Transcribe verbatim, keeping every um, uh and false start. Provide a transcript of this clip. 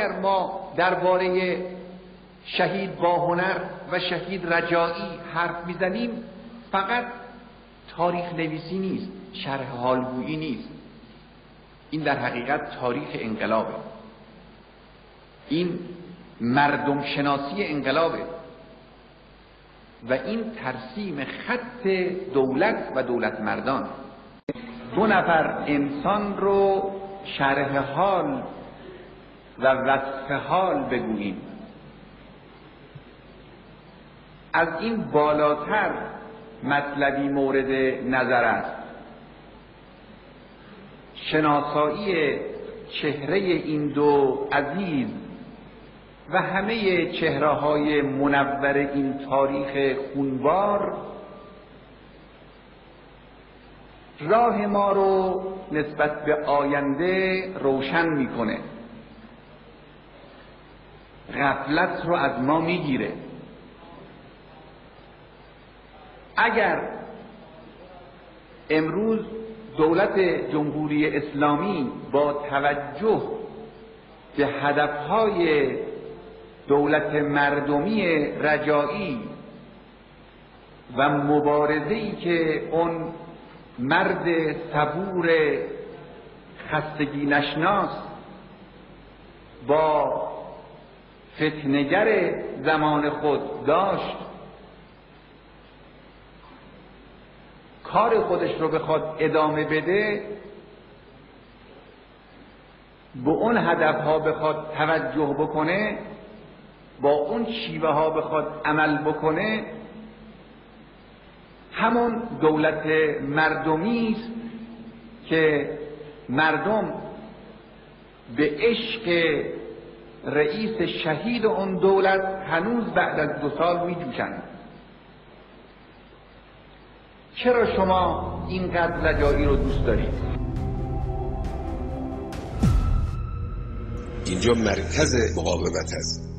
اگر ما درباره شهید باهنر و شهید رجایی حرف میزنیم، فقط تاریخ نویسی نیست، شرح حالگویی نیست. این در حقیقت تاریخ انقلابه، این مردم شناسی انقلابه و این ترسیم خط دولت و دولت مردان. دو نفر انسان رو شرح حال و وصف حال بگوییم، از این بالاتر مطلبی مورد نظر است. شناسایی چهره این دو عزیز و همه چهره‌های منور این تاریخ خونبار راه ما رو نسبت به آینده روشن میکنه، غفلت رو از ما میگیره. اگر امروز دولت جمهوری اسلامی با توجه به هدفهای دولت مردمی رجایی و مبارزه‌ای که اون مرد صبور خستگی نشناس با فتنه‌گر زمان خود داشت، کار خودش رو بخواد ادامه بده، به اون هدفها بخواد توجه بکنه، با اون شیوه ها بخواد عمل بکنه، همون دولت مردمی است که مردم به عشق رئیس شهید اون دولت هنوز بعد از دو سال می جوشند. چرا شما اینقدر رجایی رو دوست دارید؟ اینجا مرکز مقاومت است.